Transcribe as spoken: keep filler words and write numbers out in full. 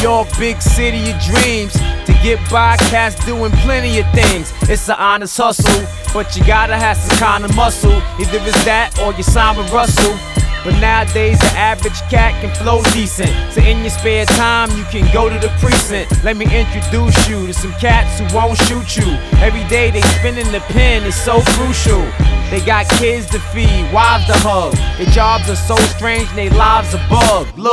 York, big city of dreams. To get by, cats doing plenty of things. It's an honest hustle, but you gotta have some kind of muscle. Either it's that or you're Simon Russell. But nowadays the average cat can flow decent. So in your spare time you can go to the precinct. Let me introduce you to some cats who won't shoot you. Every day they spinning the pen, it's so crucial. They got kids to feed, wives to hug. Their jobs are so strange and their lives a bug. Look.